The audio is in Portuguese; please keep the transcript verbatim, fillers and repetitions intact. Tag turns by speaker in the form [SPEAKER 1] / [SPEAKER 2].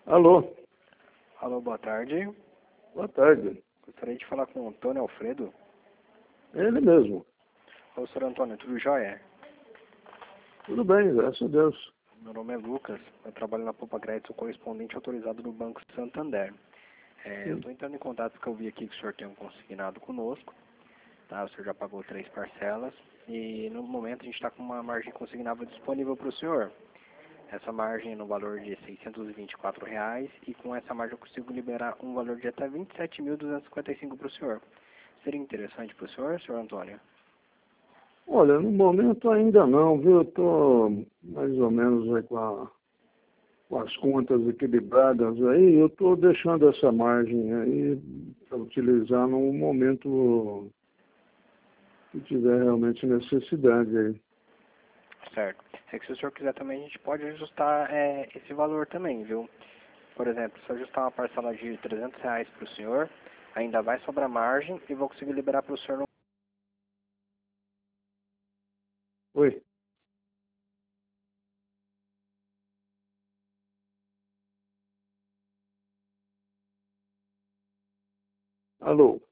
[SPEAKER 1] Alô,
[SPEAKER 2] Alô, boa tarde.
[SPEAKER 1] boa tarde.
[SPEAKER 2] Gostaria de falar com o Antônio Alfredo.
[SPEAKER 1] Ele mesmo.
[SPEAKER 2] Ô, senhor Antônio, tudo jóia?
[SPEAKER 1] Tudo bem, graças a Deus.
[SPEAKER 2] Meu nome é Lucas, eu trabalho na Poupa Crédito, sou correspondente autorizado do Banco Santander. É, eu
[SPEAKER 1] Sim.
[SPEAKER 2] estou entrando em contato porque eu vi aqui que o senhor tem um consignado conosco, tá? O senhor já pagou três parcelas e no momento a gente está com uma margem consignável disponível para o senhor. Essa margem é no valor de seiscentos e vinte e quatro reais e com essa margem eu consigo liberar um valor de até vinte e sete mil duzentos e cinquenta e cinco para o senhor. Seria interessante para o senhor, senhor Antônio?
[SPEAKER 1] Olha, no momento ainda não, viu? Eu estou mais ou menos aí com, a- com as contas equilibradas aí. Eu estou deixando essa margem aí para utilizar no momento que tiver realmente necessidade aí.
[SPEAKER 2] Certo. É que se o senhor quiser também, a gente pode ajustar é, esse valor também, viu? Por exemplo, se eu ajustar uma parcela de trezentos reais para o senhor, ainda vai sobrar margem e vou conseguir liberar para o senhor no...
[SPEAKER 1] Oi? Alô?